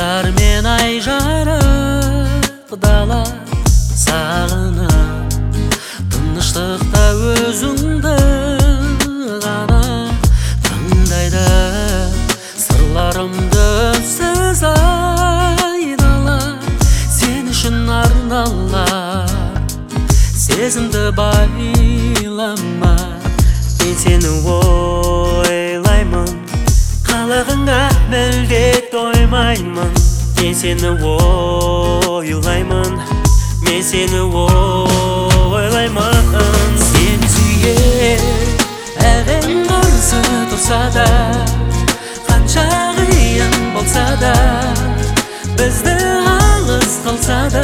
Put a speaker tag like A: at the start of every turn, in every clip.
A: Жылдармен ай жарық дала сағынып, тыныштықта өзіңді ғана тыңдайды. Сырларымды сіз айналар, сен үшін арналар. Сезімді байлама, мен сені ойлаймын, қалағыңа мүлде тоймаймын. Мен сені ойлаймын, мен сені ойлаймын. Сені сүйер әлем қарсы тұрса да, қанша қиын болса да, бізді алыс қылса да.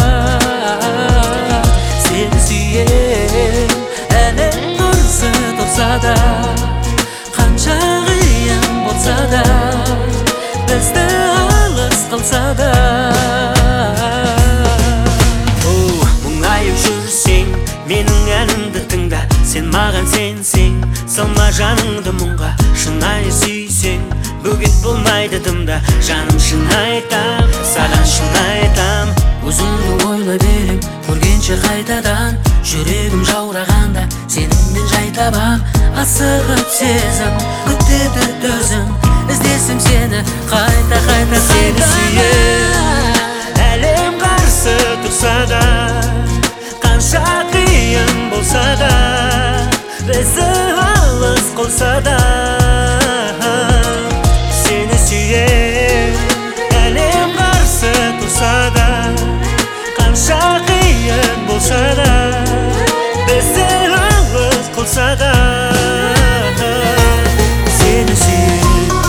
A: Сені сүйер әлем қарсы тұрса да, қанша қиын болса да, бізді алыс қылса да. Мұңайып жүрсең, менің әнімді тыңда. Сен маған сенсең, салма жаныңды мұңға. Шынайы сүйсең, бөгет болмайды дымда. Жаным шын айтам, саған шын айтам. Өзіңді ойлай берем, көргенше қайтадан. Жүрегім жаурағанда, сеніммен жай табам. Асығып сезім, күтеді төзім, іздесем сені қайта-қайта. Сені сүйер әлем қарсы тұрса да, қанша қиын болса да, бізді алыс қылса да. Сені сүйер әлем қарсы тұрса да, қанша қиын болса да, бізді алыс қылса да. Сені сүйер.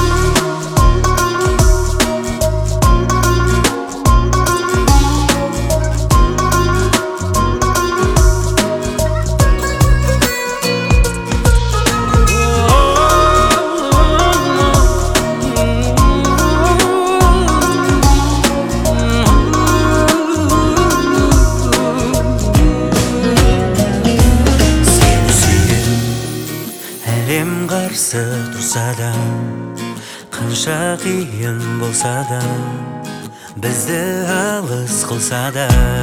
A: Әлем қарсы тұрса да, қанша қиын болса да, бізді алыс қылса да.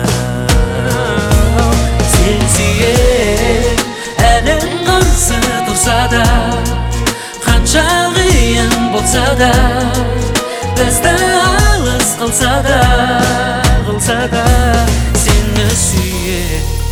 A: Сен сүйер әлем қарсы тұрса да, қанша қиын болса да, бізді алыс қылса да. Сені сүйер